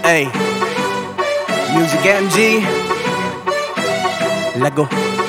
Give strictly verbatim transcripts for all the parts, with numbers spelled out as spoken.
Hey, Music M G, लगो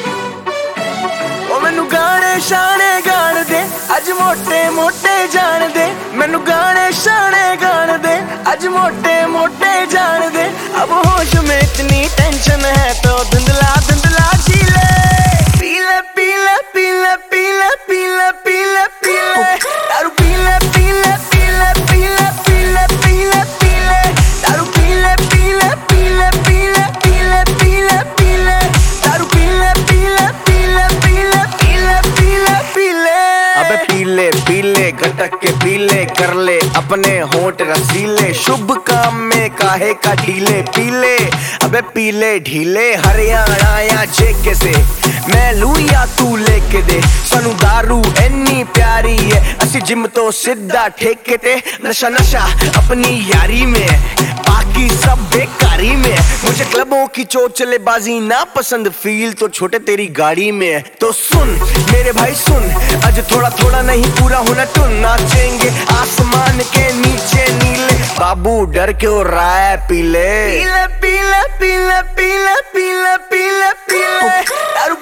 ओ मैनू गाने शाने गान दे अज मोटे मोटे जान दे मैनू गाने शाने गान दे अज मोटे मोटे जान दे अब होश में इतनी टेंशन है तो धुंधला धुंधला जी ले पीले पीले पीले पीले पीले पीले पीले दारू पीले पीले पीले पीले पीले पीले पीले दारू पीले पीले पीले पीले पीले पीले पीले दारू पीले पीले पीले पीले पीले पीले पीले अबे पीले पीले गटक के पीले कर ले अपने होंठ रसीले शुभ काम में काहे का ढीले पीले अबे पीले ढीले हरियाणा या जेके से मैं लू या तू लेके दे सानू दारू इन्नी प्यारी है असी जिम तो सीधा ठेके ते नशा नशा अपनी यारी में बाकी सब बेकारी में मुझे क्लबों की चोचलेबाजी ना पसंद फील तो छोटे तेरी गाड़ी में तो सुन मेरे भाई सुन आज थोड़ा थोड़ा नहीं पूरा होना टुन नाचेंगे आसमान के नीचे नीले बाबू डर क्यों रहा है पीले पीले पीले पीले पीले पीले पीले पीले